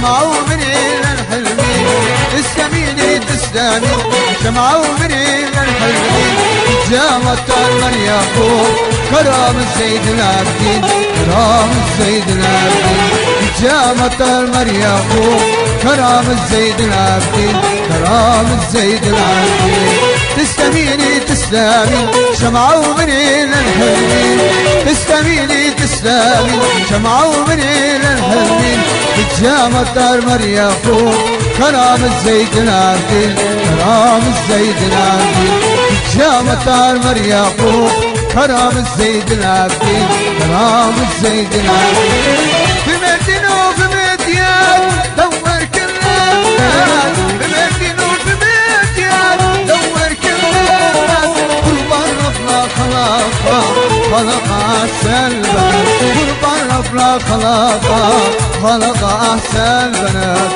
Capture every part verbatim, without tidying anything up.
شمعة ومني للحلمين تسلميني تسلمي شمعة ومني للحلمين جامت المر يعقوب كرام الزيد العابدين كرام الزيد العابدين جامت المر يعقوب كرام الزيد العابدين كرام الزيد العابدين تسلميني تسلمي شمعة ومني للحلمين تسلميني تسلمي شمعة ومني للحلمين جامت المر يعقوب كرام الزيد العابدين كرام الزيد العابدين جامت المر يعقوب كرام الزيد العابدين كرام الزيد العابدين في مدينة وفي مديان دور كل الناس في مدينة وفي مديان دور كل الناس قربان ربنا خلقها خلق أحسن بنات قربان ربنا خلقها خلق أحسن بنات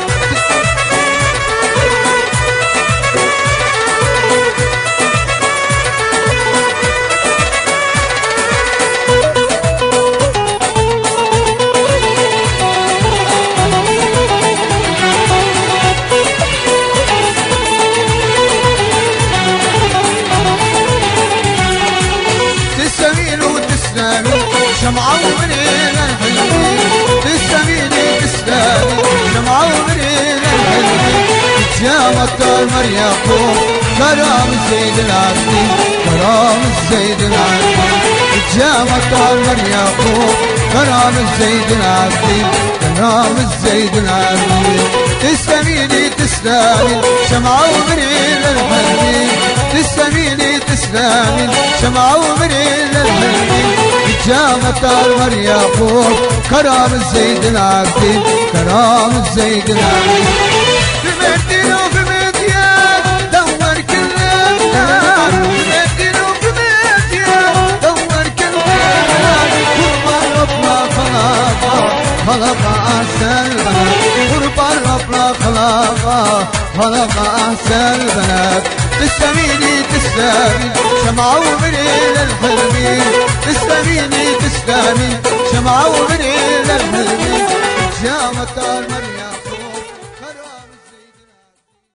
شمعة ومني للحلمين تسلميني تسلمي شمعة ومني للحلمين جامت المر يعقوب كرام الزيد العابدين كرام الزيد العابدين جامت المر يعقوب كرام الزيد العابدين كرام الزيد العابدين تسلميني تسلمي شمعة ومني للحلمين تسلميني تسلمي شمعة ومني للحلمين جامت المر يعقوب كرام الزيد العابدين كرام الزيد العابدين في مدينة وفي مديان دور كل الناس في مدينة وفي مديان دور كل الناس قربان ربنا خلقها خلق أحسن البنات قربان ربنا خلقها خلق أحسن البنات تسلميني تسلمي شمعة ومني للحلمين تسلميني تسلمي شمعة ومني للحلمين جامت المر